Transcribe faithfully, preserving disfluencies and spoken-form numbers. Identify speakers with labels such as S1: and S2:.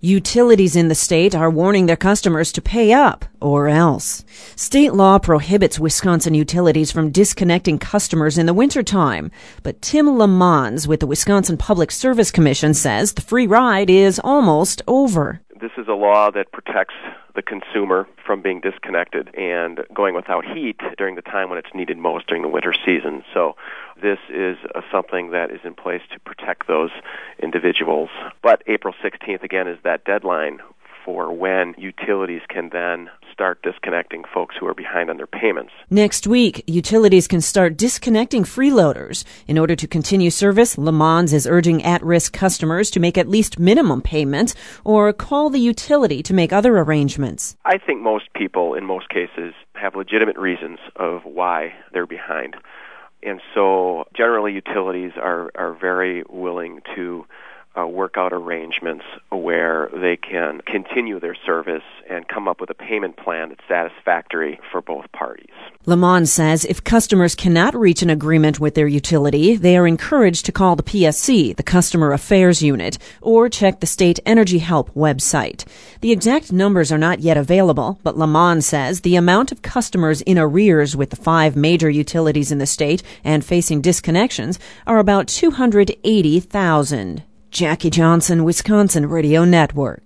S1: Utilities in the state are warning their customers to pay up or else. State law prohibits Wisconsin utilities from disconnecting customers in the wintertime. But Tim Lamons with the Wisconsin Public Service Commission says the free ride is almost over.
S2: This is a law that protects the consumer from being disconnected and going without heat during the time when it's needed most during the winter season. So this is uh, something that is in place to protect those individuals. But April sixteenth, again, is that deadline for when utilities can then start disconnecting folks who are behind on their payments.
S1: Next week, utilities can start disconnecting freeloaders. In order to continue service, Lamons is urging at-risk customers to make at least minimum payments or call the utility to make other arrangements.
S2: I think most people, in most cases, have legitimate reasons of why they're behind. And so generally utilities are, are very willing to Uh, work out arrangements where they can continue their service and come up with a payment plan that's satisfactory for both parties.
S1: Lamons says if customers cannot reach an agreement with their utility, they are encouraged to call the P S C, the Customer Affairs Unit, or check the State Energy Help website. The exact numbers are not yet available, but Lamons says the amount of customers in arrears with the five major utilities in the state and facing disconnections are about two hundred eighty thousand. Jackie Johnson, Wisconsin Radio Network.